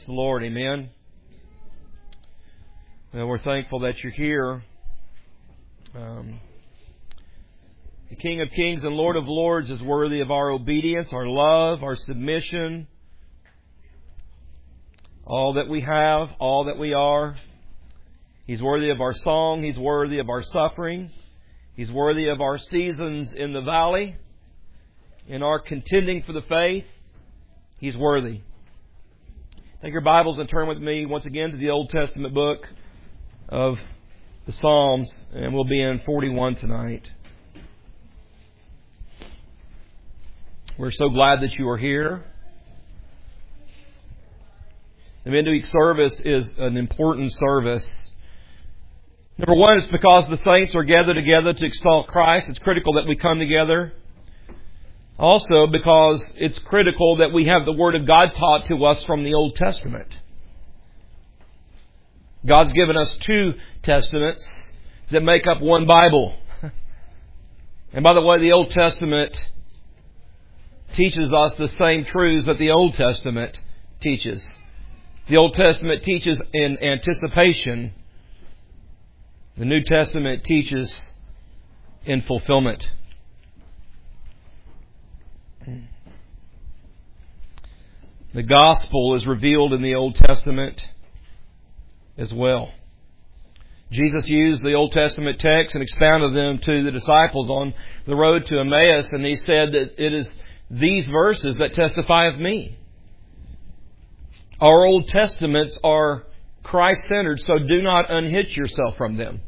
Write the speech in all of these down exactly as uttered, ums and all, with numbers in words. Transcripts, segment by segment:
The Lord, amen. Well, we're thankful that you're here. Um, the King of Kings and Lord of Lords is worthy of our obedience, our love, our submission, all that we have, all that we are. He's worthy of our song. He's worthy of our suffering. He's worthy of our seasons in the valley, in our contending for the faith. He's worthy. Take your Bibles and turn with me once again to the Old Testament book of the Psalms, and we'll be in forty-one tonight. We're so glad that you are here. The midweek service is an important service. Number one, it's because the saints are gathered together to extol Christ. It's critical that we come together. Also, because it's critical that we have the Word of God taught to us from the Old Testament. God's given us two Testaments that make up one Bible. And by the way, the Old Testament teaches us the same truths that the Old Testament teaches. The Old Testament teaches in anticipation. The New Testament teaches in fulfillment. The gospel is revealed in the Old Testament as well. Jesus used the Old Testament text and expounded them to the disciples on the road to Emmaus, and He said that it is these verses that testify of me. Our Old Testaments are Christ-centered, so do not unhitch yourself from them.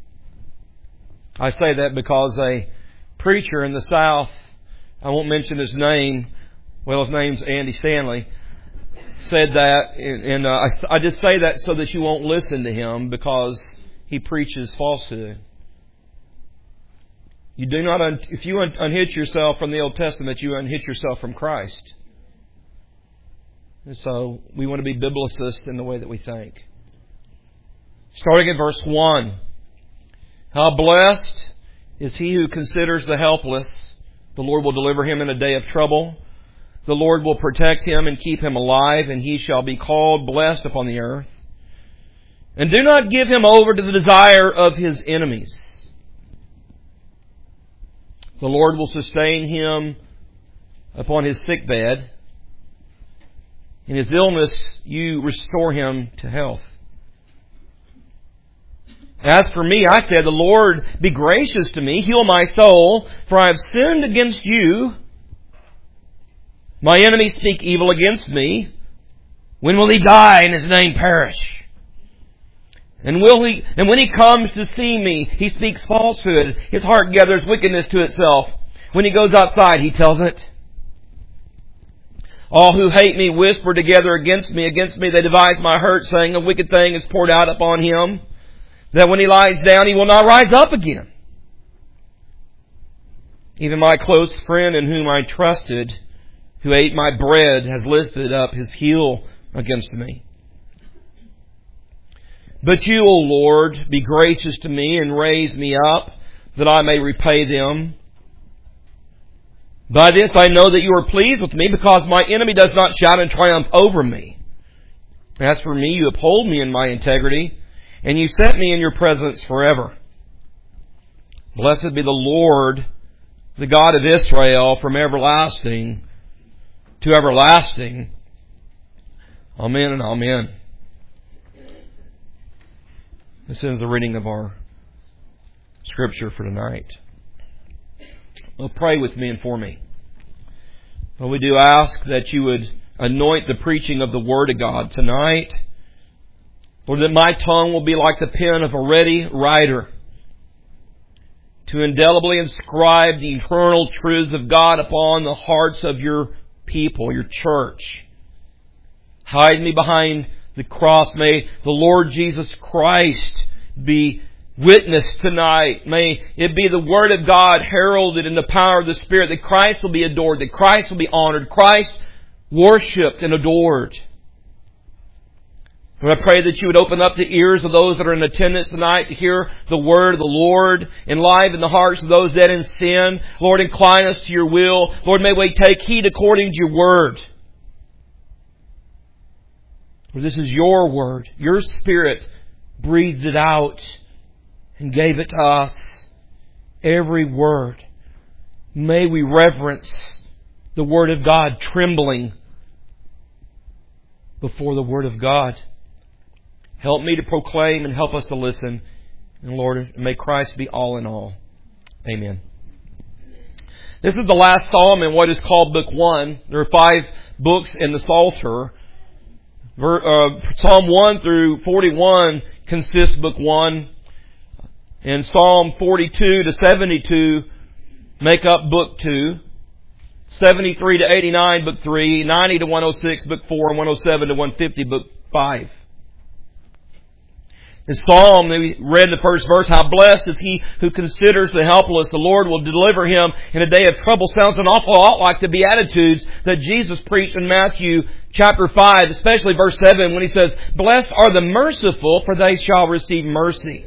I say that because a preacher in the South, I won't mention his name, well, his name's Andy Stanley, said that, and, and uh, I, I just say that so that you won't listen to him because he preaches falsehood. You do not, un, if you un, unhitch yourself from the Old Testament, you unhitch yourself from Christ. And so we want to be biblicists in the way that we think. Starting at verse one. How blessed is he who considers the helpless. The Lord will deliver him in a day of trouble. The Lord will protect him and keep him alive, and he shall be called blessed upon the earth. And do not give him over to the desire of his enemies. The Lord will sustain him upon his sick bed. In his illness, you restore him to health. As for me, I said, the Lord be gracious to me, heal my soul, for I have sinned against you. My enemies speak evil against me. When will he die and his name perish? And will he? And when he comes to see me, he speaks falsehood. His heart gathers wickedness to itself. When he goes outside, he tells it. All who hate me whisper together against me. Against me they devise my hurt, saying a wicked thing is poured out upon him, that when he lies down, he will not rise up again. Even my close friend in whom I trusted, who ate my bread, has lifted up his heel against me. But you, O Lord, be gracious to me and raise me up, that I may repay them. By this I know that you are pleased with me, because my enemy does not shout in triumph over me. As for me, you uphold me in my integrity, and you set me in your presence forever. Blessed be the Lord, the God of Israel, from everlasting to everlasting. Amen and amen. This is the reading of our Scripture for tonight. Well, pray with me and for me. Well, we do ask that you would anoint the preaching of the Word of God tonight. Lord, that my tongue will be like the pen of a ready writer, to indelibly inscribe the eternal truths of God upon the hearts of your people, your church. Hide me behind the cross. May the Lord Jesus Christ be witness tonight. May it be the Word of God heralded in the power of the Spirit, that Christ will be adored, that Christ will be honored, Christ worshipped and adored. And I pray that you would open up the ears of those that are in attendance tonight to hear the Word of the Lord, enliven the hearts of those dead in sin. Lord, incline us to your will. Lord, may we take heed according to your Word. For this is your word. Your Spirit breathed it out and gave it to us. Every word. May we reverence the Word of God, trembling before the Word of God. Help me to proclaim and help us to listen. And Lord, may Christ be all in all. Amen. This is the last psalm in what is called Book One. There are five books in the Psalter. Psalm one through forty-one consists Book One. And Psalm forty-two to seventy-two make up Book Two. seventy-three to eighty-nine, Book Three. ninety to one oh six, Book Four. And one oh seven to one fifty, Book Five. The Psalm, we read in the first verse, how blessed is he who considers the helpless. The Lord will deliver him in a day of trouble. Sounds an awful lot like the Beatitudes that Jesus preached in Matthew chapter five, especially verse seven, when he says, blessed are the merciful, for they shall receive mercy.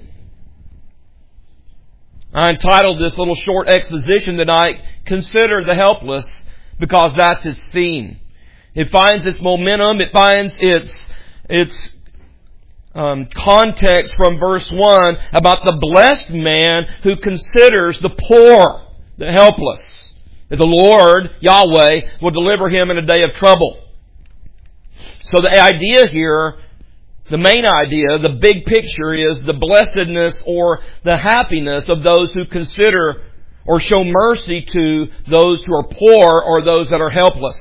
I entitled this little short exposition tonight, Consider the Helpless, because that's its theme. It finds its momentum, it finds its, its um, context from verse one about the blessed man who considers the poor, the helpless. That the Lord, Yahweh, will deliver him in a day of trouble. So the idea here, the main idea, the big picture is the blessedness or the happiness of those who consider or show mercy to those who are poor or those that are helpless.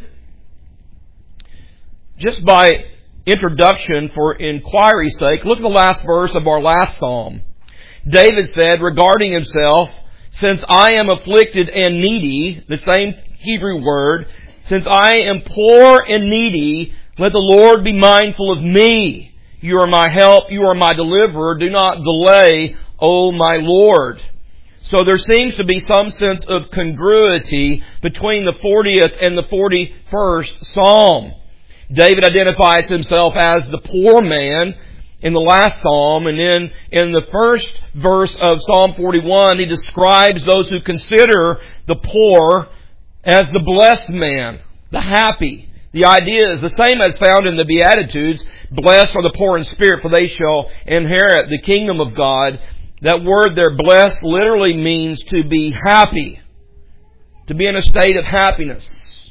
Just by introduction, for inquiry's sake, look at the last verse of our last psalm. David said regarding himself, since I am afflicted and needy, the same Hebrew word, since I am poor and needy, let the Lord be mindful of me. You are my help. You are my deliverer. Do not delay, O my Lord. So there seems to be some sense of congruity between the fortieth and the forty-first Psalm. David identifies himself as the poor man in the last Psalm, and then in the first verse of Psalm forty-one, he describes those who consider the poor as the blessed man, the happy. The idea is the same as found in the Beatitudes. Blessed are the poor in spirit, for they shall inherit the kingdom of God. That word there, blessed, literally means to be happy. To be in a state of happiness.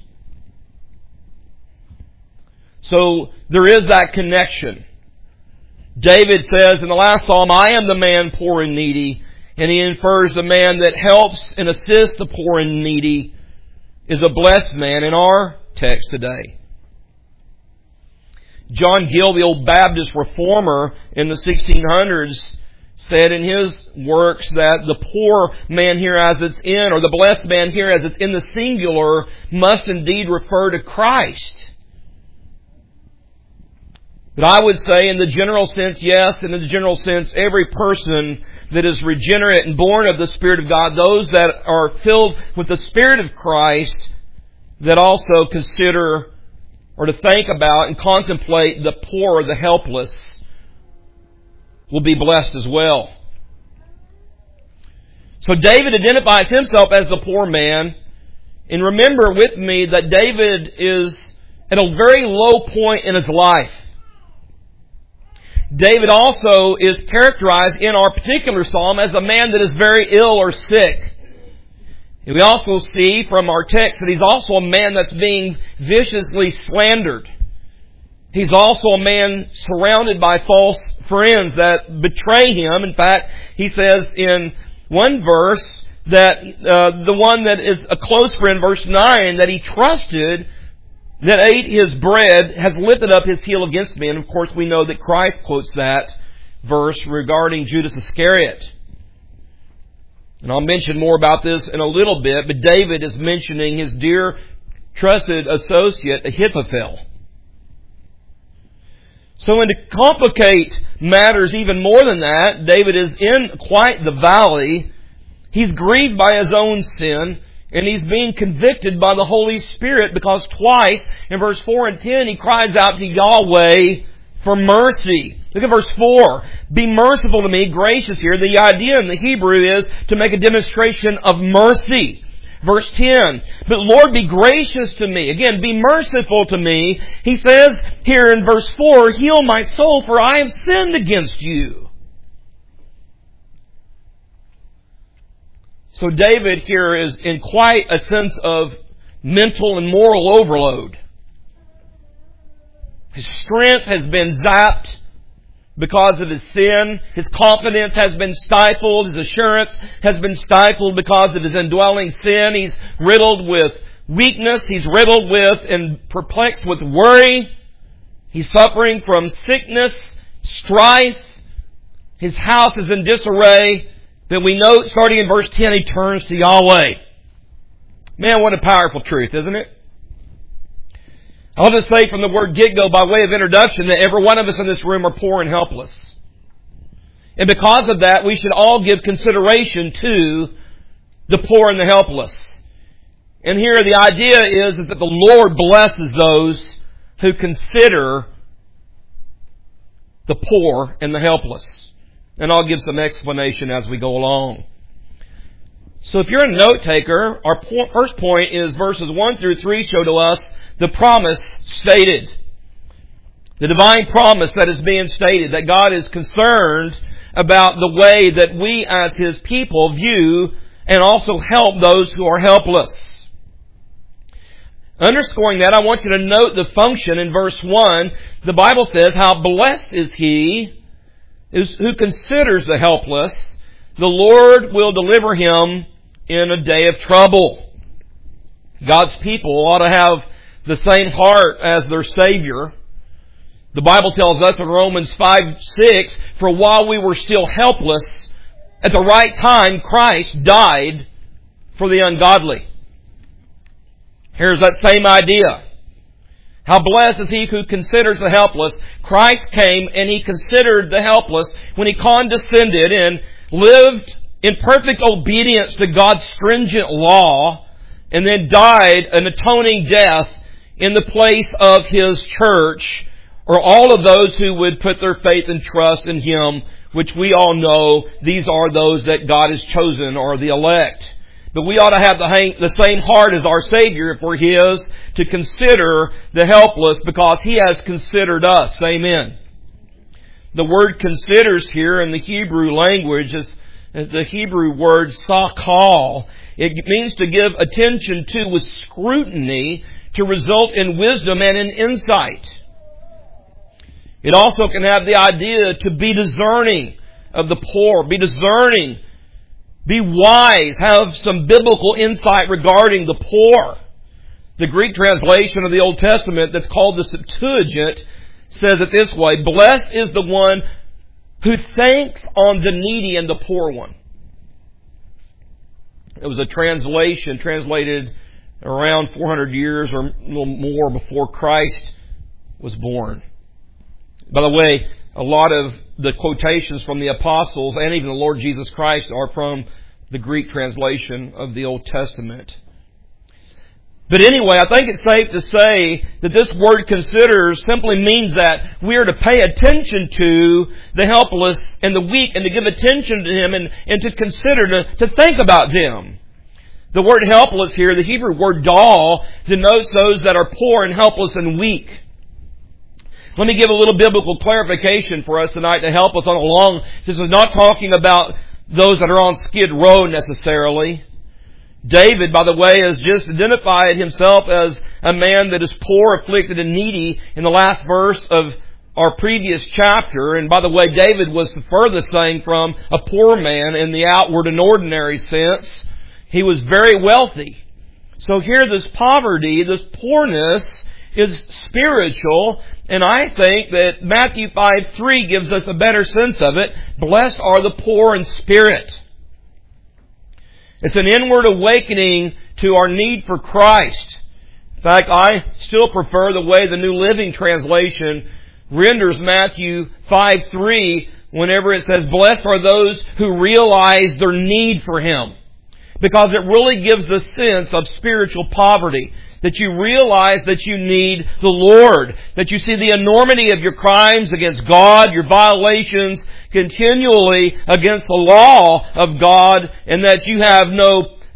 So there is that connection. David says in the last psalm, I am the man poor and needy. And he infers the man that helps and assists the poor and needy is a blessed man in our text today. John Gill, the old Baptist reformer in the sixteen hundreds, said in his works that the poor man here as it's in, or the blessed man here as it's in the singular, must indeed refer to Christ. But I would say in the general sense, yes, and in the general sense, every person that is regenerate and born of the Spirit of God, those that are filled with the Spirit of Christ, that also consider or to think about and contemplate the poor, the helpless, will be blessed as well. So David identifies himself as the poor man. And remember with me that David is at a very low point in his life. David also is characterized in our particular psalm as a man that is very ill or sick. And we also see from our text that he's also a man that's being viciously slandered. He's also a man surrounded by false friends that betray him. In fact, he says in one verse that uh, the one that is a close friend, verse nine, that he trusted, that ate his bread, has lifted up his heel against me. And of course we know that Christ quotes that verse regarding Judas Iscariot. And I'll mention more about this in a little bit, but David is mentioning his dear, trusted associate, Ahithophel. So, and to complicate matters even more than that, David is in quite the valley. He's grieved by his own sin, and he's being convicted by the Holy Spirit because twice, in verse four and ten, he cries out to Yahweh for mercy. Look at verse four. Be merciful to me, gracious here. The idea in the Hebrew is to make a demonstration of mercy. Verse ten, but Lord, be gracious to me. Again, be merciful to me. He says here in verse four, heal my soul, for I have sinned against you. So David here is in quite a sense of mental and moral overload. His strength has been zapped because of his sin. His confidence has been stifled. His assurance has been stifled because of his indwelling sin. He's riddled with weakness. He's riddled with and perplexed with worry. He's suffering from sickness, strife. His house is in disarray. Then we know, starting in verse ten, he turns to Yahweh. Man, what a powerful truth, isn't it? I'll just say from the word get-go by way of introduction that every one of us in this room are poor and helpless. And because of that, we should all give consideration to the poor and the helpless. And here the idea is that the Lord blesses those who consider the poor and the helpless. And I'll give some explanation as we go along. So if you're a note taker, our first point is verses one through three show to us the promise stated. The divine promise that is being stated, that God is concerned about the way that we as His people view and also help those who are helpless. Underscoring that, I want you to note the function in verse one. The Bible says, how blessed is he who considers the helpless. The Lord will deliver him in a day of trouble. God's people ought to have the same heart as their Savior. The Bible tells us in Romans five six, for while we were still helpless, at the right time Christ died for the ungodly. Here's that same idea. How blessed is he who considers the helpless. Christ came and He considered the helpless when He condescended and lived in perfect obedience to God's stringent law and then died an atoning death in the place of His church, or all of those who would put their faith and trust in Him, which we all know these are those that God has chosen, or the elect. But we ought to have the, the same heart as our Savior if we're His, to consider the helpless because He has considered us. Amen. The word considers here in the Hebrew language is the Hebrew word sakal. It means to give attention to with scrutiny, to result in wisdom and in insight. It also can have the idea to be discerning of the poor, be discerning, be wise, have some biblical insight regarding the poor. The Greek translation of the Old Testament that's called the Septuagint says it this way, blessed is the one who thinks on the needy and the poor one. It was a translation translated around four hundred years or a little more before Christ was born. By the way, a lot of the quotations from the apostles and even the Lord Jesus Christ are from the Greek translation of the Old Testament. But anyway, I think it's safe to say that this word considers simply means that we are to pay attention to the helpless and the weak and to give attention to them and, and to consider, to, to think about them. The word helpless here, the Hebrew word dal, denotes those that are poor and helpless and weak. Let me give a little biblical clarification for us tonight to help us on along. This is not talking about those that are on Skid Row necessarily. David, by the way, has just identified himself as a man that is poor, afflicted, and needy in the last verse of our previous chapter. And by the way, David was the furthest thing from a poor man in the outward and ordinary sense. He was very wealthy. So here this poverty, this poorness is spiritual, and I think that Matthew five three gives us a better sense of it. Blessed are the poor in spirit. It's an inward awakening to our need for Christ. In fact, I still prefer the way the New Living Translation renders Matthew five three whenever it says, blessed are those who realize their need for Him. Because it really gives the sense of spiritual poverty. That you realize that you need the Lord. That you see the enormity of your crimes against God, your violations continually against the law of God, and that you have no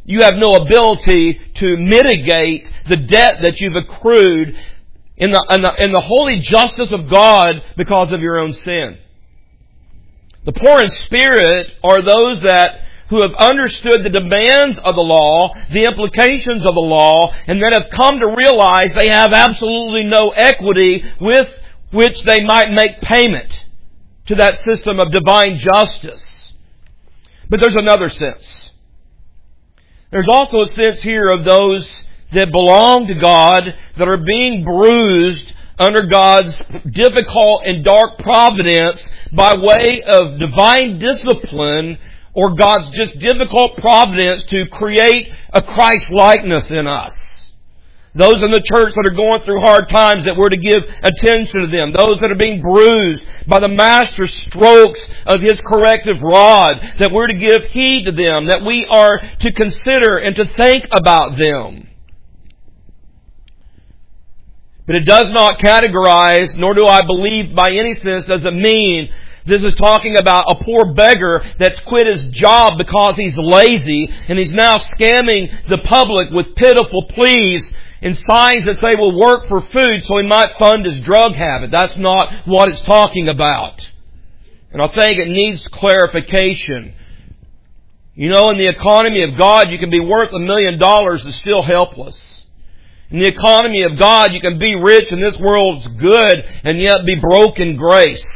you have no ability to mitigate the debt that you've accrued in the, in the, in the holy justice of God because of your own sin. The poor in spirit are those that who have understood the demands of the law, the implications of the law, and that have come to realize they have absolutely no equity with which they might make payment to that system of divine justice. But there's another sense. There's also a sense here of those that belong to God, that are being bruised under God's difficult and dark providence by way of divine discipline, or God's just difficult providence to create a Christ-likeness in us. Those in the church that are going through hard times, that we're to give attention to them. Those that are being bruised by the Master's strokes of His corrective rod, that we're to give heed to them, that we are to consider and to think about them. But it does not categorize, nor do I believe by any sense does it mean this is talking about a poor beggar that's quit his job because he's lazy and he's now scamming the public with pitiful pleas and signs that say will work for food so he might fund his drug habit. That's not what it's talking about. And I think it needs clarification. You know, in the economy of God, you can be worth a million dollars and still helpless. In the economy of God, you can be rich and this world's good and yet be broke in grace.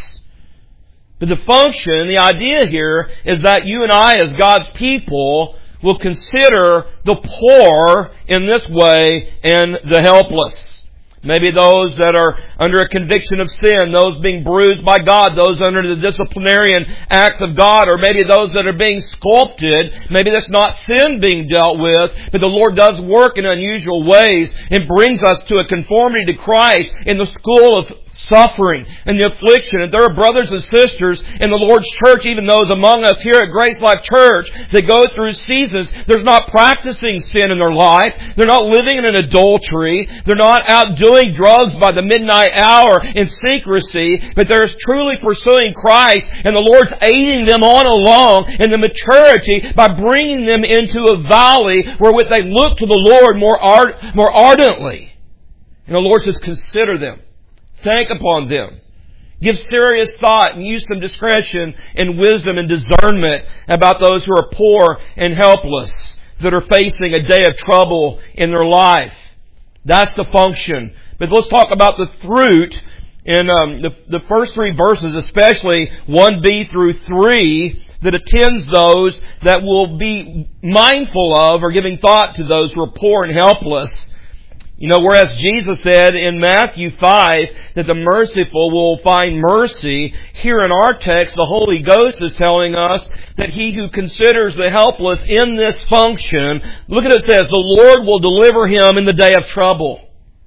But the function, the idea here is that you and I as God's people will consider the poor in this way and the helpless. Maybe those that are under a conviction of sin, those being bruised by God, those under the disciplinarian acts of God, or maybe those that are being sculpted. Maybe that's not sin being dealt with, but the Lord does work in unusual ways and brings us to a conformity to Christ in the school of suffering and the affliction. And there are brothers and sisters in the Lord's church, even those among us here at Grace Life Church, that go through seasons. They're not practicing sin in their life. They're not living in an adultery. They're not out doing drugs by the midnight hour in secrecy, but they're truly pursuing Christ, and the Lord's aiding them on along in the maturity by bringing them into a valley wherewith they look to the Lord more ard- more ardently. And the Lord says, consider them. Think upon them. Give serious thought and use some discretion and wisdom and discernment about those who are poor and helpless, that are facing a day of trouble in their life. That's the function. But let's talk about the fruit in um, the, the first three verses, especially one b through three, that attends those that will be mindful of or giving thought to those who are poor and helpless. You know, whereas Jesus said in Matthew five that the merciful will find mercy, here in our text the Holy Ghost is telling us that he who considers the helpless in this function, look at it, it says, the Lord will deliver him in the day of trouble.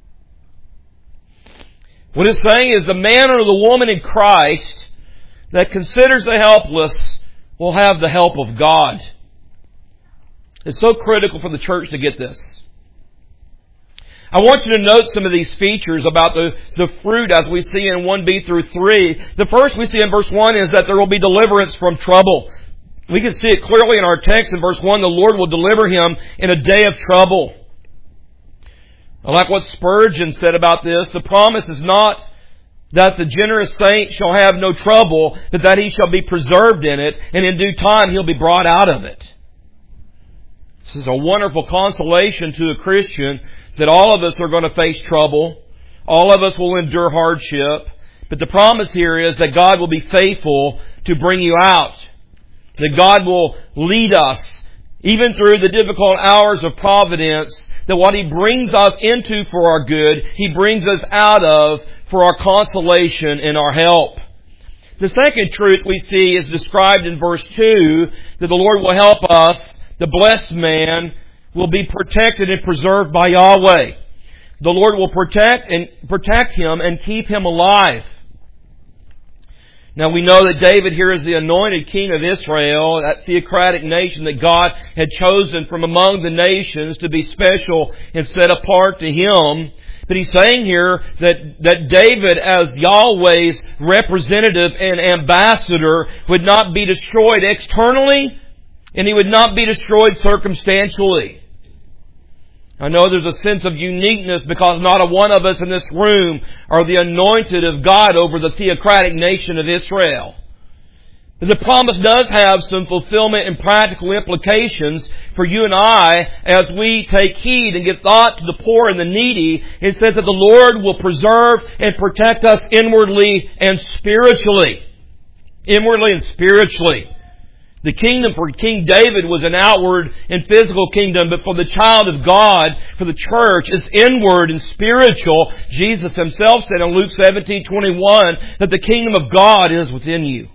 What it's saying is the man or the woman in Christ that considers the helpless will have the help of God. It's so critical for the church to get this. I want you to note some of these features about the, the fruit as we see in one b through three. The first we see in verse one is that there will be deliverance from trouble. We can see it clearly in our text in verse one. The Lord will deliver him in a day of trouble. I like what Spurgeon said about this. The promise is not that the generous saint shall have no trouble, but that he shall be preserved in it, and in due time he'll be brought out of it. This is a wonderful consolation to a Christian, that all of us are going to face trouble. All of us will endure hardship. But the promise here is that God will be faithful to bring you out. That God will lead us, even through the difficult hours of providence, that what He brings us into for our good, He brings us out of for our consolation and our help. The second truth we see is described in verse two, that the Lord will help us, the blessed man, will be protected and preserved by Yahweh. The Lord will protect and protect him and keep him alive. Now we know that David here is the anointed king of Israel, that theocratic nation that God had chosen from among the nations to be special and set apart to Him. But he's saying here that, that David, as Yahweh's representative and ambassador, would not be destroyed externally, And He would not be destroyed circumstantially. I know there's a sense of uniqueness because not a one of us in this room are the anointed of God over the theocratic nation of Israel. The promise does have some fulfillment and practical implications for you and I as we take heed and give thought to the poor and the needy. It says that the Lord will preserve and protect us inwardly and spiritually. Inwardly and spiritually. The kingdom for King David was an outward and physical kingdom, but for the child of God, for the church, it's inward and spiritual. Jesus Himself said in Luke seventeen twenty-one that the kingdom of God is within you.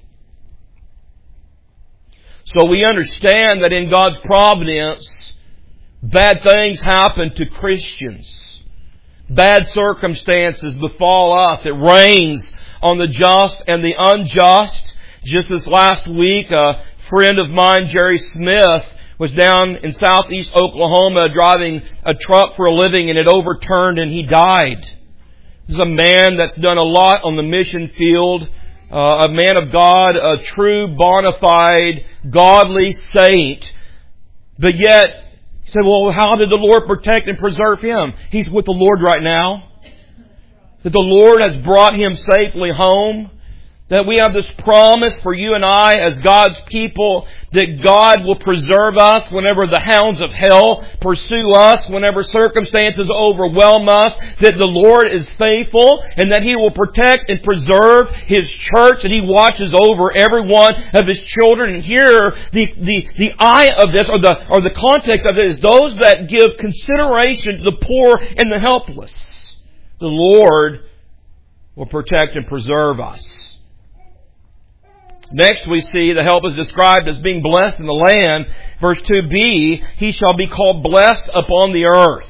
So we understand that in God's providence, bad things happen to Christians. Bad circumstances befall us. It rains on the just and the unjust. Just this last week, a friend of mine, Jerry Smith, was down in southeast Oklahoma driving a truck for a living, and it overturned and he died. This is a man that's done a lot on the mission field. Uh, a man of God, a true, bona fide, godly saint. But yet, he said, well, how did the Lord protect and preserve him? He's with the Lord right now. That the Lord has brought him safely home. That we have this promise for you and I as God's people that God will preserve us whenever the hounds of hell pursue us, whenever circumstances overwhelm us, that the Lord is faithful and that He will protect and preserve His church, and He watches over every one of His children. And here, the, the, the eye of this, or the, or the context of it, is those that give consideration to the poor and the helpless. The Lord will protect and preserve us. Next we see the help is described as being blessed in the land. Verse two b, he shall be called blessed upon the earth.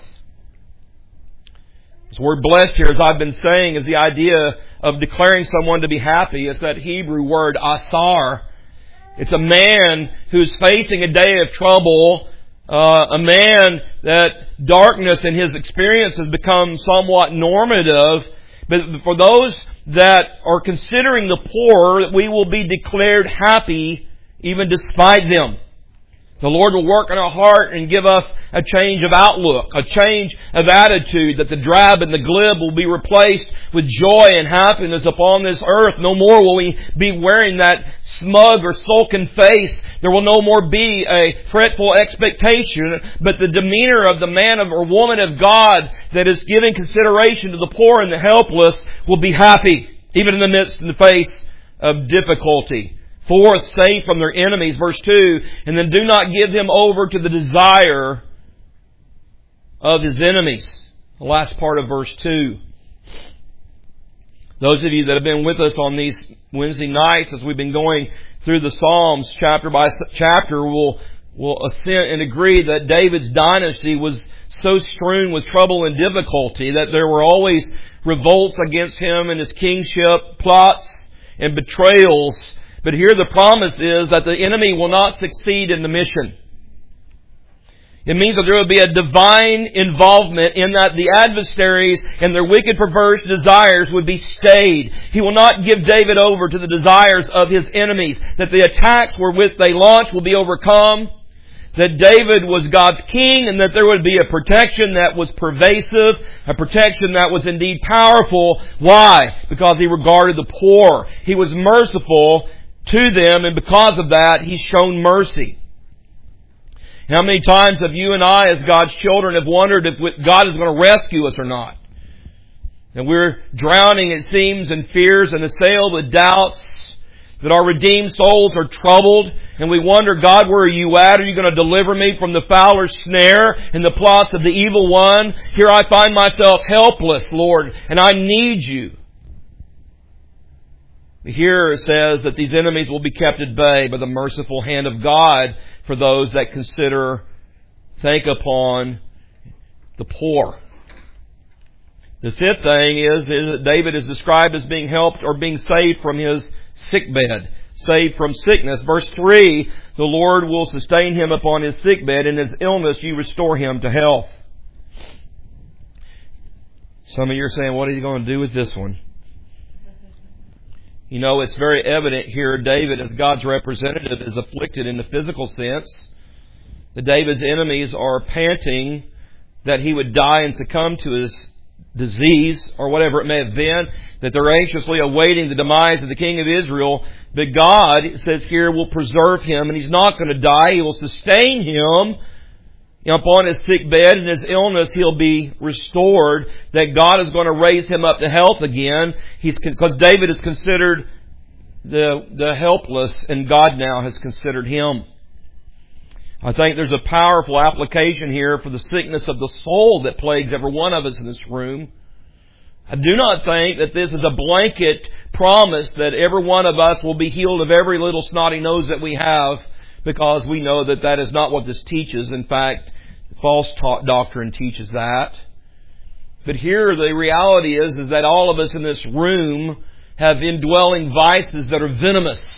This word blessed here, as I've been saying, is the idea of declaring someone to be happy. It's that Hebrew word asar. It's a man who's facing a day of trouble, uh, a man that darkness in his experience has become somewhat normative. But for those that are considering the poor, we will be declared happy even despite them. The Lord will work in our heart and give us a change of outlook, a change of attitude, that the drab and the glib will be replaced with joy and happiness upon this earth. No more will we be wearing that smug or sulken face. There will no more be a fretful expectation, but the demeanor of the man or woman of God that is giving consideration to the poor and the helpless will be happy, even in the midst and the face of difficulty. Fourth, save from their enemies, verse two, and then do not give him over to the desire of his enemies. The last part of verse two. Those of you that have been with us on these Wednesday nights as we've been going through the Psalms chapter by chapter will, will assent and agree that David's dynasty was so strewn with trouble and difficulty that there were always revolts against him and his kingship, plots and betrayals. But here the promise is that the enemy will not succeed in the mission. It means that there will be a divine involvement in that the adversaries and their wicked, perverse desires would be stayed. He will not give David over to the desires of his enemies. That the attacks wherewith they launch will be overcome. That David was God's king, and that there would be a protection that was pervasive, a protection that was indeed powerful. Why? Because he regarded the poor. He was merciful to them, and because of that, He's shown mercy. How many times have you and I, as God's children, have wondered if God is going to rescue us or not? And we're drowning, it seems, in fears and assailed with doubts, that our redeemed souls are troubled, and we wonder, God, where are you at? Are you going to deliver me from the fowler's snare and the plots of the evil one? Here I find myself helpless, Lord, and I need you. Here it says that these enemies will be kept at bay by the merciful hand of God for those that consider, think upon the poor. The fifth thing is, is that David is described as being helped or being saved from his sickbed, saved from sickness. Verse three, the Lord will sustain him upon his sickbed, and his illness you restore him to health. Some of you are saying, what is he going to do with this one? You know, it's very evident here David, as God's representative, is afflicted in the physical sense. The David's enemies are panting that he would die and succumb to his disease or whatever it may have been, that they're anxiously awaiting the demise of the king of Israel. But God, it says here, will preserve him, and he's not going to die. He will sustain him upon his sick bed. In his illness, he'll be restored, that God is going to raise him up to health again. He's, because David is considered the, the helpless, and God now has considered him. I think there's a powerful application here for the sickness of the soul that plagues every one of us in this room. I do not think that this is a blanket promise that every one of us will be healed of every little snotty nose that we have, because we know that that is not what this teaches. In fact, false doctrine teaches that. But here the reality is, is that all of us in this room have indwelling vices that are venomous.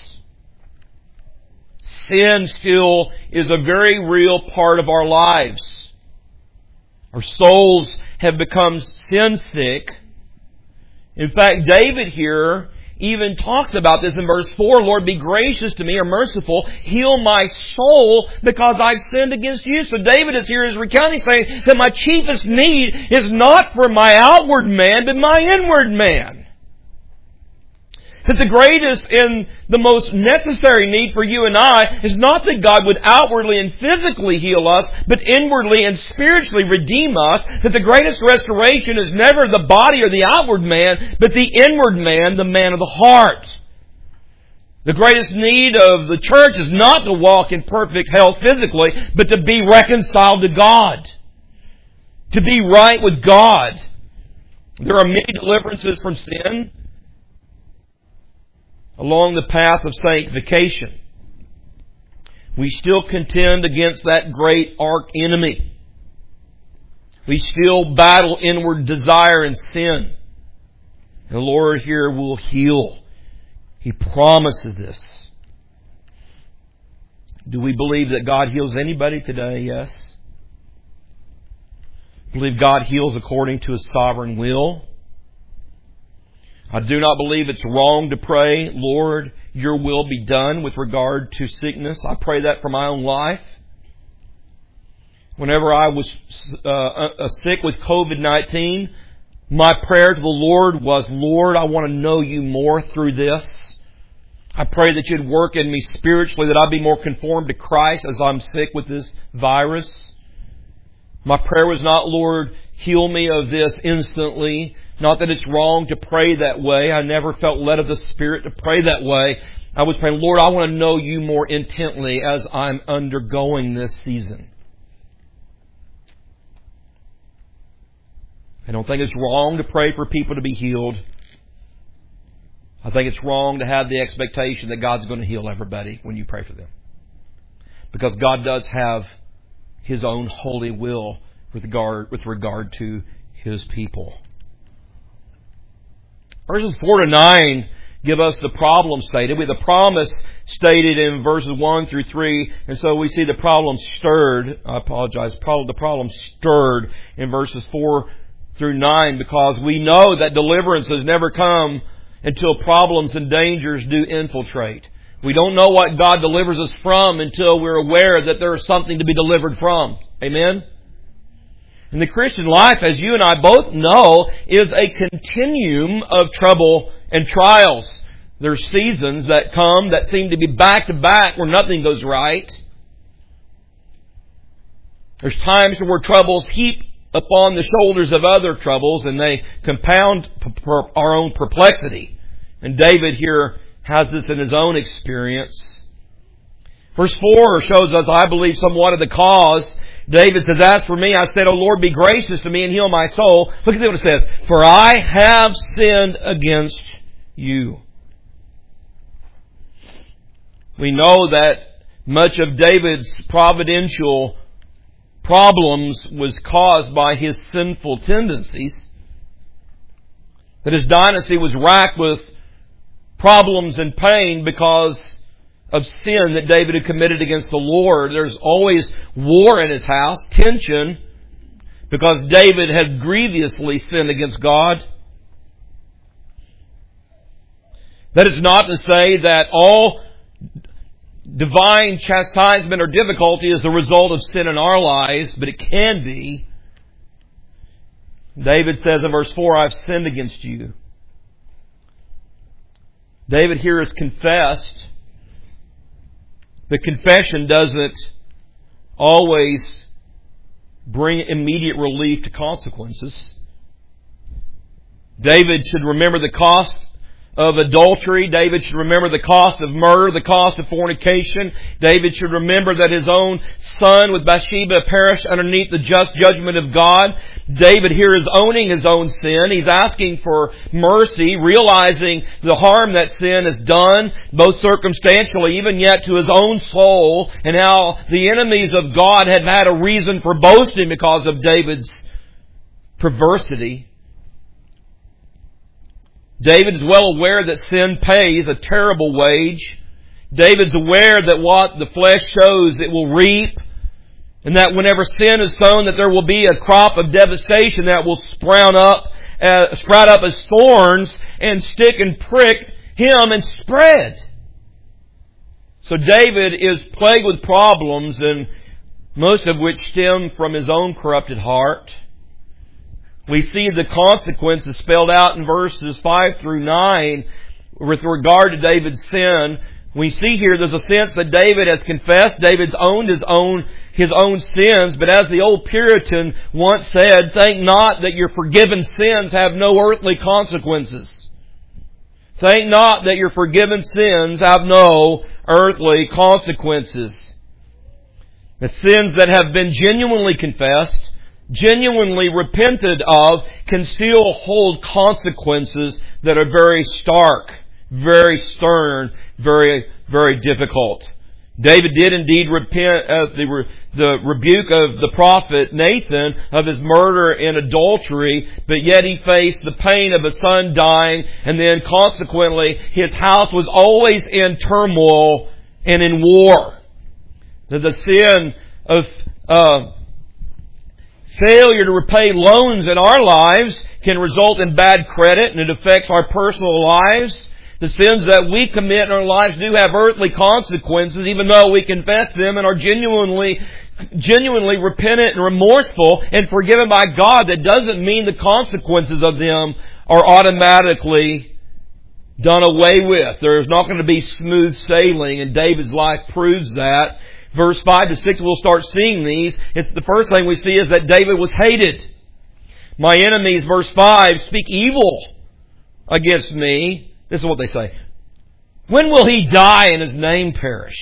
Sin still is a very real part of our lives. Our souls have become sin sick. In fact, David here even talks about this in verse four. Lord, be gracious to me, or merciful. Heal my soul, because I've sinned against you. So David is here is recounting, saying that my chiefest need is not for my outward man, but my inward man. That the greatest and the most necessary need for you and I is not that God would outwardly and physically heal us, but inwardly and spiritually redeem us. That the greatest restoration is never the body or the outward man, but the inward man, the man of the heart. The greatest need of the church is not to walk in perfect health physically, but to be reconciled to God. To be right with God. There are many deliverances from sin along the path of sanctification. We still contend against that great arch enemy. We still battle inward desire and sin. And the Lord here will heal. He promises this. Do we believe that God heals anybody today? Yes. Believe God heals according to His sovereign will. I do not believe it's wrong to pray, Lord, your will be done with regard to sickness. I pray that for my own life. Whenever I was uh, uh, sick with covid nineteen, my prayer to the Lord was, Lord, I want to know you more through this. I pray that you'd work in me spiritually, that I'd be more conformed to Christ as I'm sick with this virus. My prayer was not, Lord, heal me of this instantly. Not that it's wrong to pray that way. I never felt led of the Spirit to pray that way. I was praying, Lord, I want to know you more intently as I'm undergoing this season. I don't think it's wrong to pray for people to be healed. I think it's wrong to have the expectation that God's going to heal everybody when you pray for them. Because God does have His own holy will with regard, with regard to His people. Verses four to nine give us the problem stated. We have the promise stated in verses one through three. And so we see the problem stirred. I apologize. The problem stirred in verses four through nine, because we know that deliverance has never come until problems and dangers do infiltrate. We don't know what God delivers us from until we're aware that there is something to be delivered from. Amen? And the Christian life, as you and I both know, is a continuum of trouble and trials. There's seasons that come that seem to be back to back where nothing goes right. There's times where troubles heap upon the shoulders of other troubles and they compound our own perplexity. And David here has this in his own experience. Verse four shows us, I believe, somewhat of the cause. David says, as for me, I said, O Lord, be gracious to me and heal my soul. Look at what it says. For I have sinned against you. We know that much of David's providential problems was caused by his sinful tendencies. That his dynasty was racked with problems and pain because of sin that David had committed against the Lord. There's always war in his house, tension, because David had grievously sinned against God. That is not to say that all divine chastisement or difficulty is the result of sin in our lives, but it can be. David says in verse four, I've sinned against you. David here has confessed. The confession doesn't always bring immediate relief to consequences. David should remember the cost of adultery. David should remember the cost of murder, the cost of fornication. David should remember that his own son with Bathsheba perished underneath the just judgment of God. David here is owning his own sin. He's asking for mercy, realizing the harm that sin has done, both circumstantially, even yet to his own soul, and how the enemies of God had had a reason for boasting because of David's perversity. David is well aware that sin pays a terrible wage. David's aware that what the flesh sows it will reap. And that whenever sin is sown, that there will be a crop of devastation that will sprout up, uh, sprout up as thorns and stick and prick him and spread. So David is plagued with problems, and most of which stem from his own corrupted heart. We see the consequences spelled out in verses five through nine with regard to David's sin. We see here there's a sense that David has confessed. David's owned his own, his own sins. But as the old Puritan once said, think not that your forgiven sins have no earthly consequences. Think not that your forgiven sins have no earthly consequences. The sins that have been genuinely confessed, genuinely repented of, can still hold consequences that are very stark, very stern, very, very difficult. David did indeed repent of the, re- the rebuke of the prophet Nathan of his murder and adultery, but yet he faced the pain of a son dying, and then consequently his house was always in turmoil and in war. The sin of uh, failure to repay loans in our lives can result in bad credit, and it affects our personal lives. The sins that we commit in our lives do have earthly consequences, even though we confess them and are genuinely, genuinely repentant and remorseful and forgiven by God. That doesn't mean the consequences of them are automatically done away with. There's not going to be smooth sailing, and David's life proves that. Verse five to six, we'll start seeing these. It's the first thing we see is that David was hated. My enemies, verse five, speak evil against me. This is what they say. When will he die and his name perish?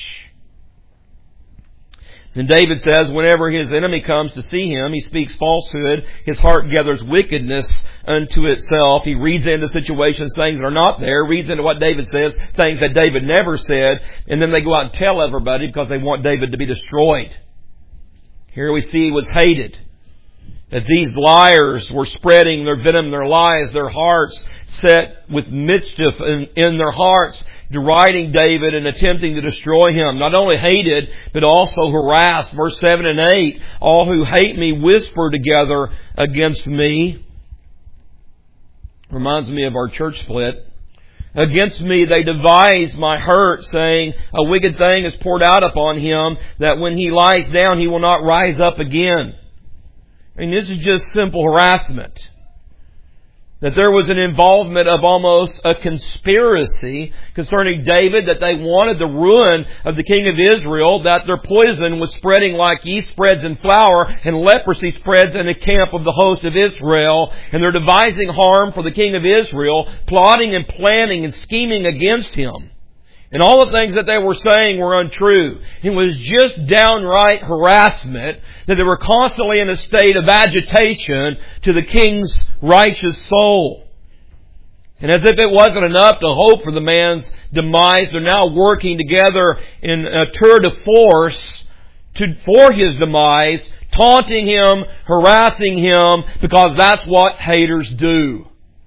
Then David says, whenever his enemy comes to see him, he speaks falsehood. His heart gathers wickedness unto itself. He reads into situations things that are not there. Reads into what David says, things that David never said. And then they go out and tell everybody because they want David to be destroyed. Here we see he was hated. That these liars were spreading their venom, their lies, their hearts set with mischief in, in their hearts, deriding David and attempting to destroy him. Not only hated, but also harassed. Verse seven and eight, all who hate me whisper together against me. Reminds me of our church split. Against me they devise my hurt, saying, a wicked thing is poured out upon him, that when he lies down he will not rise up again. I mean, this is just simple harassment. That there was an involvement of almost a conspiracy concerning David, that they wanted the ruin of the king of Israel, that their poison was spreading like yeast spreads in flour and leprosy spreads in the camp of the host of Israel. And they're devising harm for the king of Israel, plotting and planning and scheming against him. And all the things that they were saying were untrue. It was just downright harassment, that they were constantly in a state of agitation to the king's righteous soul. And as if it wasn't enough to hope for the man's demise, they're now working together in a tour de force to, for his demise, taunting him, harassing him, because that's what haters do.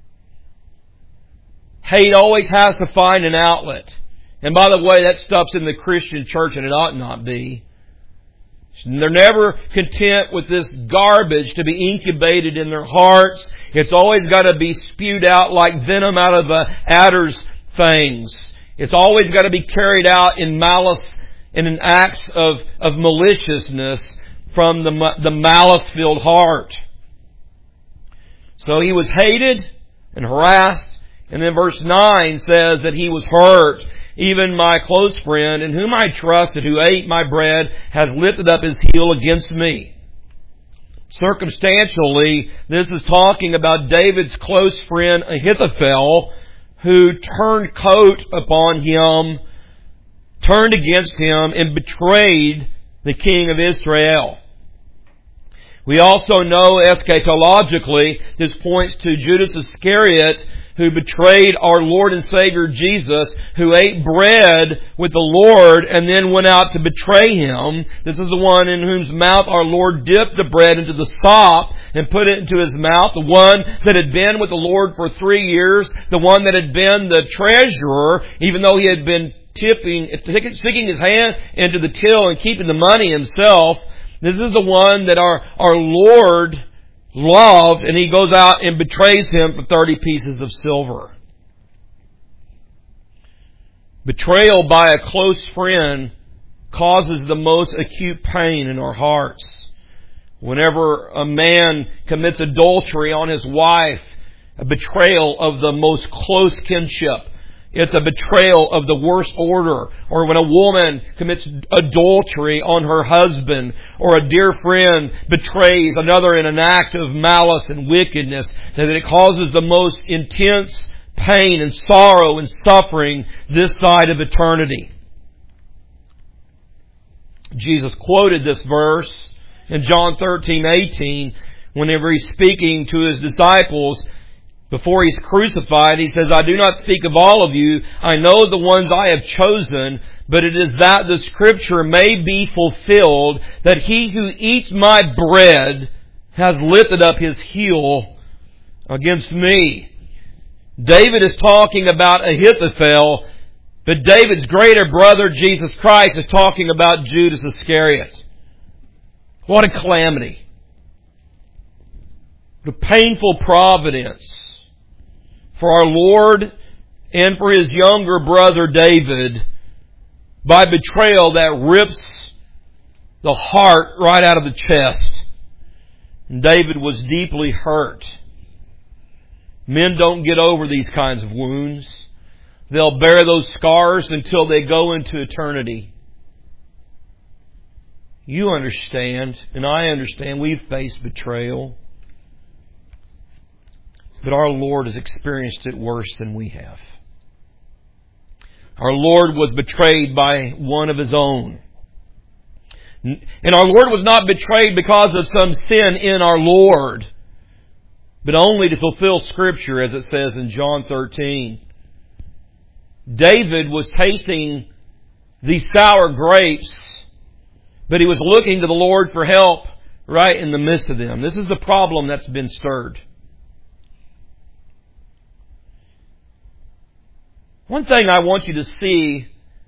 Hate always has to find an outlet. And by the way, that stuff's in the Christian church, and it ought not be. They're never content with this garbage to be incubated in their hearts. It's always got to be spewed out like venom out of an adder's things. It's always got to be carried out in malice and in acts of, of maliciousness from the, the malice-filled heart. So he was hated and harassed. And then verse nine says that he was hurt. Even my close friend, in whom I trusted, who ate my bread, has lifted up his heel against me. Circumstantially, this is talking about David's close friend Ahithophel, who turned coat upon him, turned against him, and betrayed the king of Israel. We also know eschatologically, this points to Judas Iscariot, who betrayed our Lord and Savior Jesus, who ate bread with the Lord and then went out to betray Him. This is the one in whose mouth our Lord dipped the bread into the sop and put it into His mouth. The one that had been with the Lord for three years. The one that had been the treasurer, even though he had been tipping, sticking his hand into the till and keeping the money himself. This is the one that our, our Lord loved, and he goes out and betrays him for thirty pieces of silver. Betrayal by a close friend causes the most acute pain in our hearts. Whenever a man commits adultery on his wife, a betrayal of the most close kinship, it's a betrayal of the worst order. Or when a woman commits adultery on her husband, or a dear friend betrays another in an act of malice and wickedness, that it causes the most intense pain and sorrow and suffering this side of eternity. Jesus quoted this verse in John thirteen eighteen whenever He's speaking to His disciples. Before He's crucified, He says, I do not speak of all of you. I know the ones I have chosen, but it is that the Scripture may be fulfilled, that he who eats my bread has lifted up his heel against me. David is talking about Ahithophel, but David's greater brother, Jesus Christ, is talking about Judas Iscariot. What a calamity. What a painful providence for our Lord and for His younger brother David, by betrayal that rips the heart right out of the chest. And David was deeply hurt. Men don't get over these kinds of wounds. They'll bear those scars until they go into eternity. You understand, and I understand, we've faced betrayal. But our Lord has experienced it worse than we have. Our Lord was betrayed by one of His own. And our Lord was not betrayed because of some sin in our Lord, but only to fulfill Scripture, as it says in John thirteen. David was tasting these sour grapes, but he was looking to the Lord for help right in the midst of them. This is the problem that's been stirred. One thing I want you to see,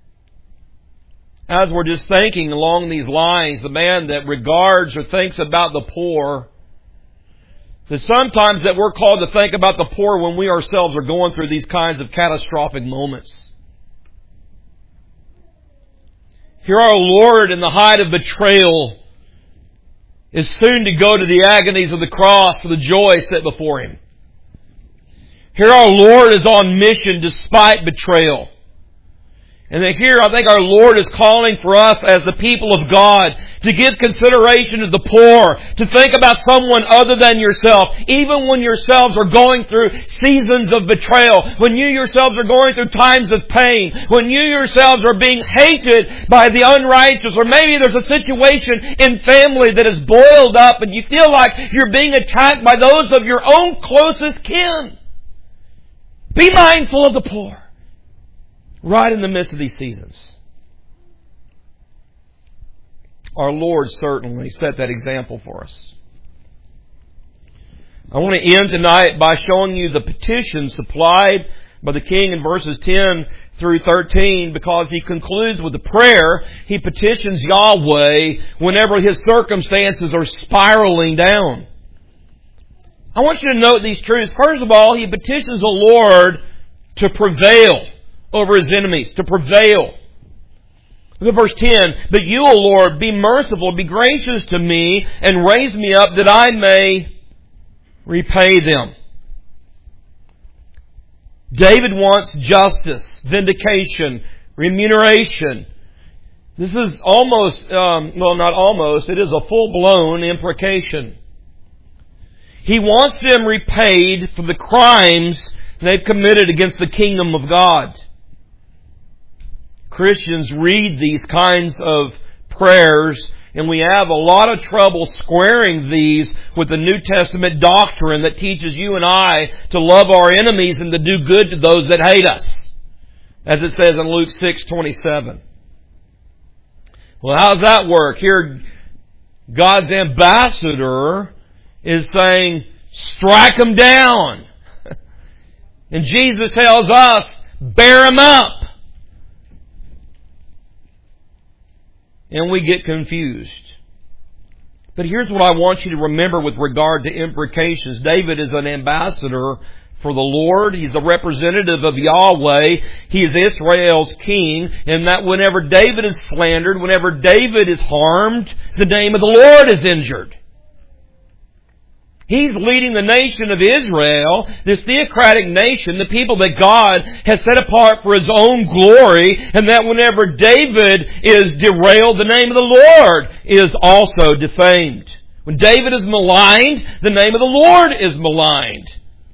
as we're just thinking along these lines, the man that regards or thinks about the poor, that sometimes that we're called to think about the poor when we ourselves are going through these kinds of catastrophic moments. Here our Lord, in the height of betrayal, is soon to go to the agonies of the cross for the joy set before Him. Here our Lord is on mission despite betrayal. And then here I think our Lord is calling for us as the people of God to give consideration to the poor, to think about someone other than yourself, even when yourselves are going through seasons of betrayal, when you yourselves are going through times of pain, when you yourselves are being hated by the unrighteous, or maybe there's a situation in family that is boiled up and you feel like you're being attacked by those of your own closest kin. Be mindful of the poor. Right in the midst of these seasons. Our Lord certainly set that example for us. I want to end tonight by showing you the petition supplied by the King in verses ten through thirteen, because he concludes with a prayer. He petitions Yahweh whenever his circumstances are spiraling down. I want you to note these truths. First of all, he petitions the Lord to prevail. over his enemies, to prevail. Look at verse ten. But you, O Lord, be merciful, be gracious to me, and raise me up that I may repay them. David wants justice, vindication, remuneration. This is almost, um, well, not almost, it is a full-blown imprecation. He wants them repaid for the crimes they've committed against the kingdom of God. Christians read these kinds of prayers, and we have a lot of trouble squaring these with the New Testament doctrine that teaches you and I to love our enemies and to do good to those that hate us, as it says in Luke six twenty-seven. Well, how does that work? Here, God's ambassador is saying, strike them down. And Jesus tells us, bear them up. And we get confused. But here's what I want you to remember with regard to imprecations. David is an ambassador for the Lord. He's the representative of Yahweh. He is Israel's king. And that whenever David is slandered, whenever David is harmed, the name of the Lord is injured. He's leading the nation of Israel, this theocratic nation, the people that God has set apart for His own glory, and that whenever David is derailed, the name of the Lord is also defamed. When David is maligned, the name of the Lord is maligned.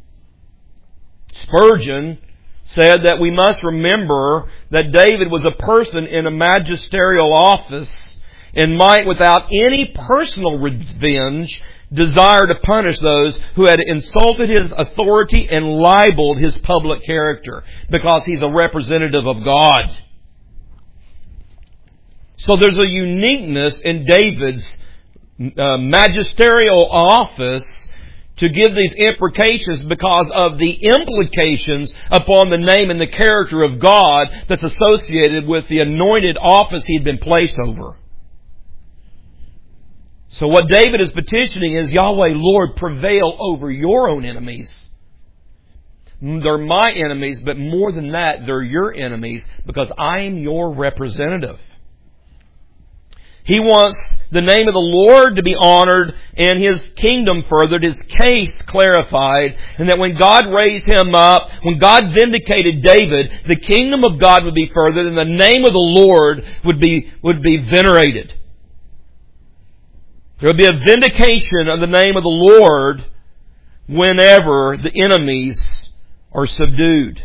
Spurgeon said that we must remember that David was a person in a magisterial office and might, without any personal revenge, desire to punish those who had insulted his authority and libeled his public character, because he's a representative of God. So there's a uniqueness in David's uh, magisterial office to give these imprecations because of the implications upon the name and the character of God that's associated with the anointed office he'd been placed over. So what David is petitioning is, Yahweh, Lord, prevail over your own enemies. They're my enemies, but more than that, they're your enemies because I'm your representative. He wants the name of the Lord to be honored and His kingdom furthered, His case clarified, and that when God raised him up, when God vindicated David, the kingdom of God would be furthered and the name of the Lord would be, would be venerated. There will be a vindication of the name of the Lord whenever the enemies are subdued.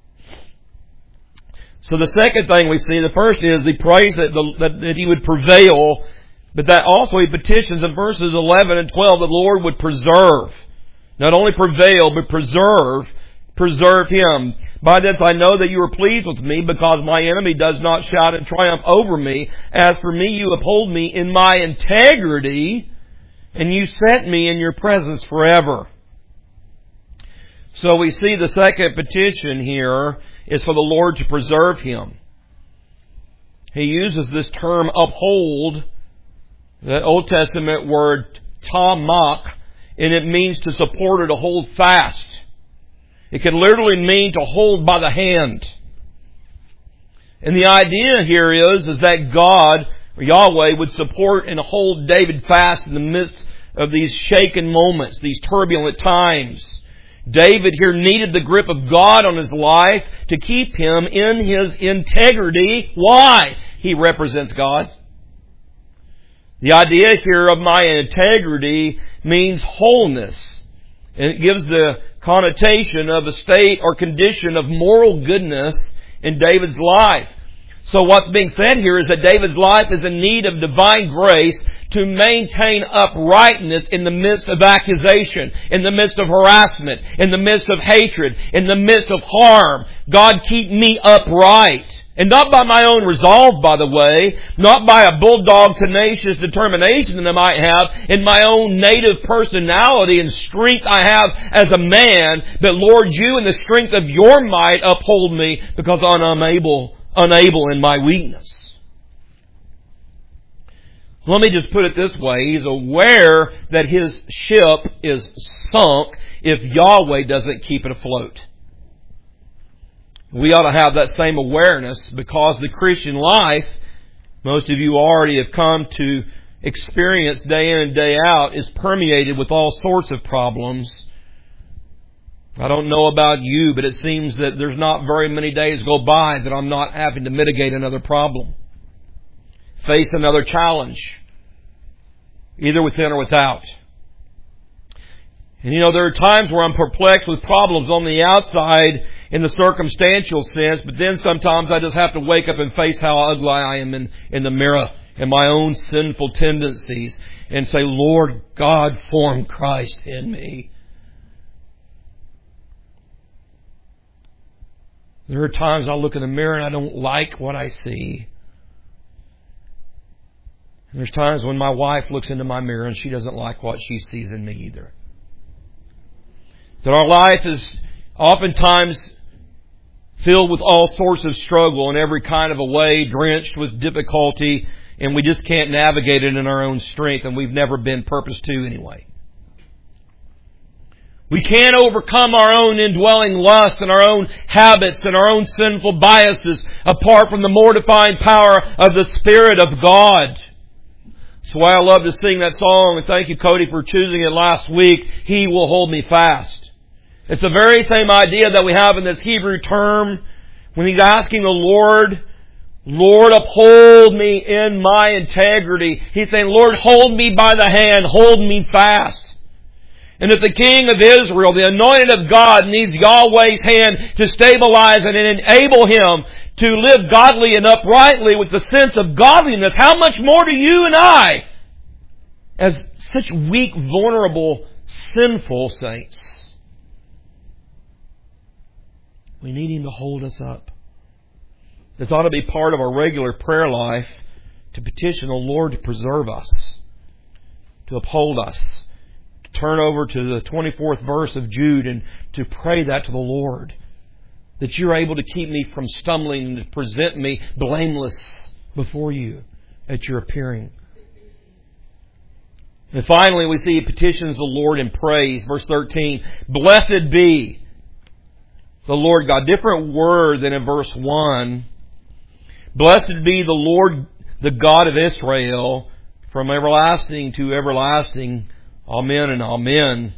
So the second thing we see, the first is the praise that, the, that, that He would prevail, but that also He petitions in verses eleven and twelve that the Lord would preserve. Not only prevail, but preserve, preserve Him. By this I know that you are pleased with me, because my enemy does not shout in triumph over me. As for me, you uphold me in my integrity, and you set me in your presence forever. So we see the second petition here is for the Lord to preserve him. He uses this term uphold, the Old Testament word tamak, and it means to support or to hold fast. It can literally mean to hold by the hand. And the idea here is, is that God, or Yahweh, would support and hold David fast in the midst of these shaken moments, these turbulent times. David here needed the grip of God on his life to keep him in his integrity. Why? He represents God. The idea here of my integrity means wholeness. And it gives the connotation of a state or condition of moral goodness in David's life. So what's being said here is that David's life is in need of divine grace to maintain uprightness in the midst of accusation, in the midst of harassment, in the midst of hatred, in the midst of harm. God, keep me upright. And not by my own resolve, by the way, not by a bulldog tenacious determination that I might have in my own native personality and strength I have as a man, but Lord, you in the strength of your might uphold me, because I'm unable, unable in my weakness. Let me just put it this way. He's aware that his ship is sunk if Yahweh doesn't keep it afloat. We ought to have that same awareness, because the Christian life, most of you already have come to experience day in and day out, is permeated with all sorts of problems. I don't know about you, but it seems that there's not very many days go by that I'm not having to mitigate another problem, face another challenge, either within or without. And you know, there are times where I'm perplexed with problems on the outside in the circumstantial sense, but then sometimes I just have to wake up and face how ugly I am in, in the mirror and my own sinful tendencies and say, Lord God, form Christ in me. There are times I look in the mirror and I don't like what I see. And there's times when my wife looks into my mirror and she doesn't like what she sees in me either. That our life is oftentimes filled with all sorts of struggle in every kind of a way, drenched with difficulty, and we just can't navigate it in our own strength, and we've never been purposed to anyway. We can't overcome our own indwelling lust and our own habits and our own sinful biases apart from the mortifying power of the Spirit of God. That's why I love to sing that song, and thank you, Cody, for choosing it last week, He Will Hold Me Fast. It's the very same idea that we have in this Hebrew term when he's asking the Lord, Lord, uphold me in my integrity. He's saying, Lord, hold me by the hand, hold me fast. And if the King of Israel, the anointed of God, needs Yahweh's hand to stabilize and enable him to live godly and uprightly with the sense of godliness, how much more do you and I, as such weak, vulnerable, sinful saints? We need Him to hold us up. This ought to be part of our regular prayer life, to petition the Lord to preserve us, to uphold us, to turn over to the twenty-fourth verse of Jude and to pray that to the Lord, that You're able to keep me from stumbling and to present me blameless before You at Your appearing. And finally, we see He petitions the Lord in praise. Verse thirteen, Blessed be the Lord God. Different word than in verse one. Blessed be the Lord, the God of Israel, from everlasting to everlasting. Amen and amen.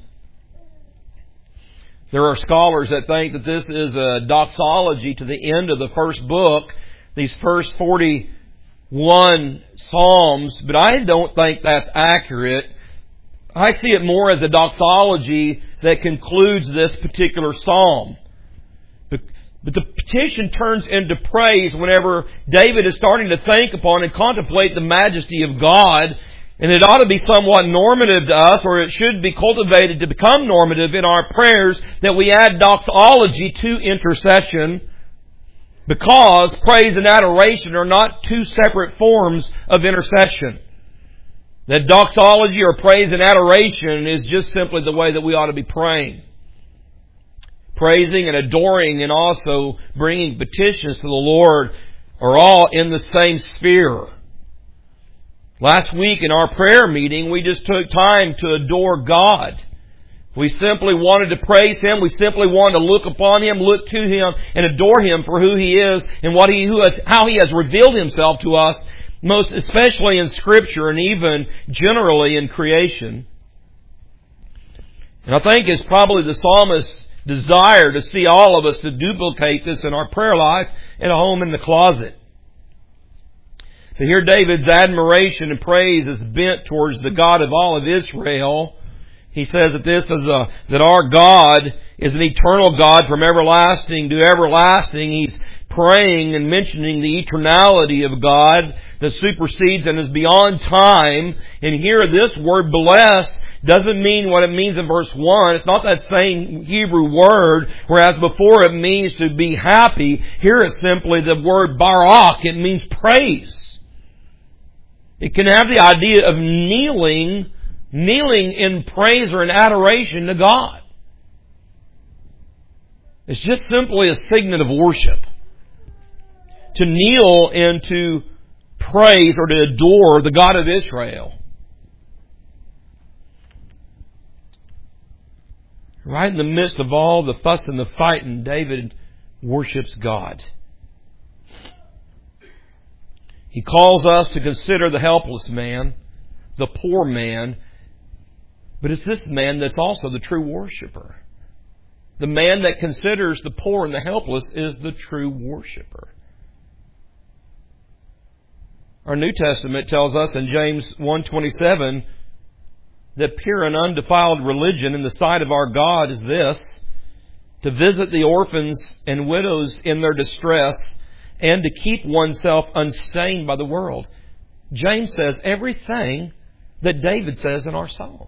There are scholars that think that this is a doxology to the end of the first book, these first forty-one Psalms, but I don't think that's accurate. I see it more as a doxology that concludes this particular psalm. But the petition turns into praise whenever David is starting to think upon and contemplate the majesty of God. And it ought to be somewhat normative to us, or it should be cultivated to become normative in our prayers, that we add doxology to intercession, because praise and adoration are not two separate forms of intercession. That doxology or praise and adoration is just simply the way that we ought to be praying. Praising and adoring and also bringing petitions to the Lord are all in the same sphere. Last week in our prayer meeting, we just took time to adore God. We simply wanted to praise Him. We simply wanted to look upon Him, look to Him, and adore Him for who He is and what He, who has, how He has revealed Himself to us, most especially in Scripture and even generally in creation. And I think it's probably the psalmist's desire to see all of us to duplicate this in our prayer life in a home in the closet. To hear David's admiration and praise is bent towards the God of all of Israel. He says that this is a, that our God is an eternal God from everlasting to everlasting. He's praying and mentioning the eternality of God that supersedes and is beyond time. And here this word blessed doesn't mean what it means in verse one. It's not that same Hebrew word, whereas before it means to be happy. Here it's simply the word barak. It means praise. It can have the idea of kneeling, kneeling in praise or in adoration to God. It's just simply a signet of worship. To kneel and to praise or to adore the God of Israel. Right in the midst of all the fuss and the fighting, David worships God. He calls us to consider the helpless man, the poor man, but it's this man that's also the true worshiper. The man that considers the poor and the helpless is the true worshiper. Our New Testament tells us in James one twenty-seven that pure and undefiled religion in the sight of our God is this: to visit the orphans and widows in their distress and to keep oneself unstained by the world. James says everything that David says in our psalm.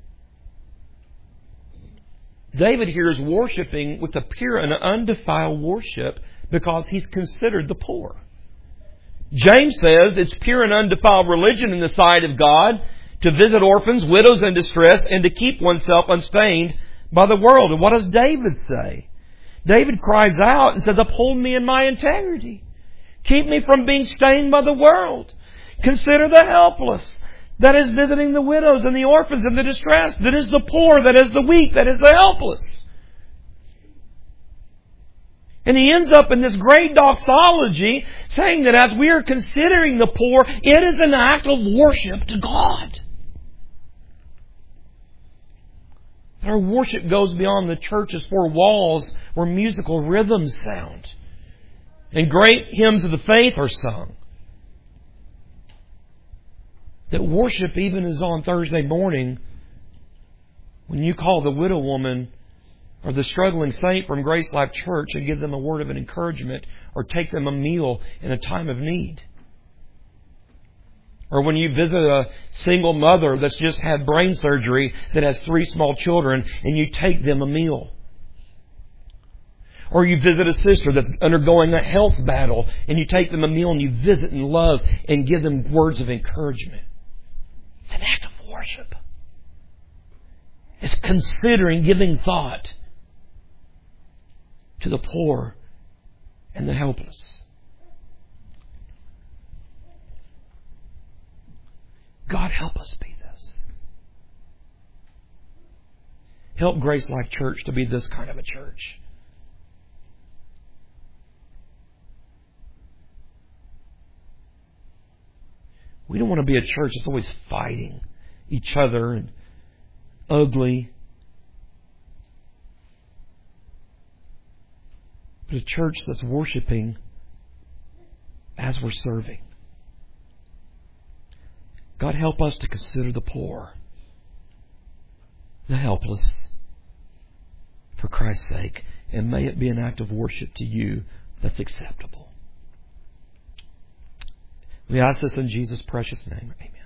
David here is worshiping with a pure and undefiled worship because he's considered the poor. James says it's pure and undefiled religion in the sight of God to visit orphans, widows in distress, and to keep oneself unstained by the world. And what does David say? David cries out and says, uphold me in my integrity. Keep me from being stained by the world. Consider the helpless. That is visiting the widows and the orphans and the distressed. That is the poor. That is the weak. That is the helpless. And he ends up in this great doxology saying that as we are considering the poor, it is an act of worship to God. Our worship goes beyond the church's four walls where musical rhythms sound and great hymns of the faith are sung. That worship even is on Thursday morning when you call the widow woman or the struggling saint from Grace Life Church and give them a word of an encouragement or take them a meal in a time of need. Or when you visit a single mother that's just had brain surgery that has three small children and you take them a meal. Or you visit a sister that's undergoing a health battle and you take them a meal and you visit and love and give them words of encouragement. It's an act of worship. It's considering, giving thought to the poor and the helpless. God, help us be this. Help Grace Life Church to be this kind of a church. We don't want to be a church that's always fighting each other and ugly. But a church that's worshiping as we're serving. God, help us to consider the poor, the helpless, for Christ's sake. And may it be an act of worship to you that's acceptable. We ask this in Jesus' precious name. Amen.